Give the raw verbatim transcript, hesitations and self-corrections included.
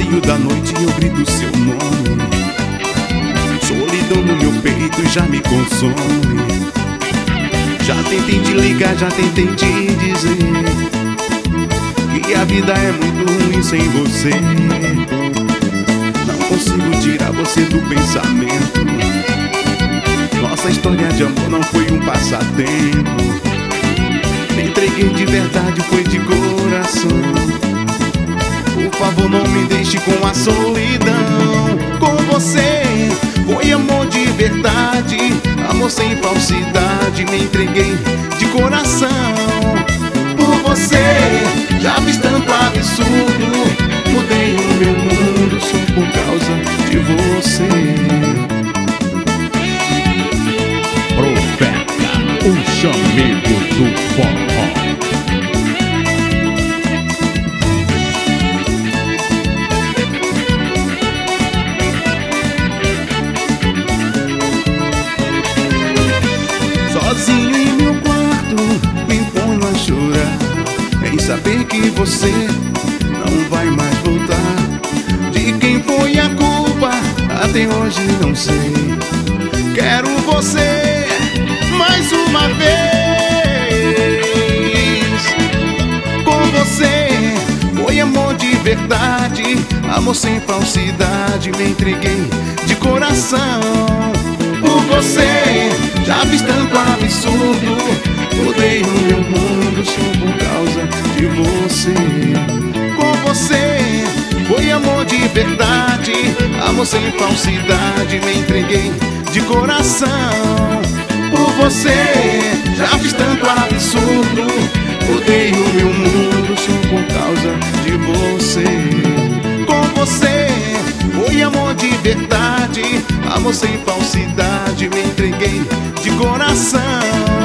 meio da noite eu grito seu nome. Solidão no meu peito já me consome. Já tentei te ligar, já tentei te dizer que a vida é muito ruim sem você. Não consigo tirar você do pensamento. Nossa história de amor não foi um passatempo. Me entreguei de verdade, foi de coração. Por favor, não me deixe com a solidão. Com você foi amor de verdade, amor sem falsidade. Me entreguei de coração. Por você já fiz tanto absurdo, mudei o meu mundo só por causa de você. Profeta, o chamego do forró. Sozinho em meu quarto, me ponho a chorar em saber que você não vai mais voltar. De quem foi a culpa, até hoje não sei. Quero você mais uma vez. Com você foi amor de verdade, amor sem falsidade. Me entreguei de coração. Por você já fiz tanto absurdo, mudei o meu mundo só por causa de você. Com você foi amor de verdade, amor sem falsidade. Me entreguei de coração. Por você já fiz tanto absurdo, mudei o meu mundo só por causa de você. Com você foi amor de verdade, amor sem falsidade. Me entreguei de coração.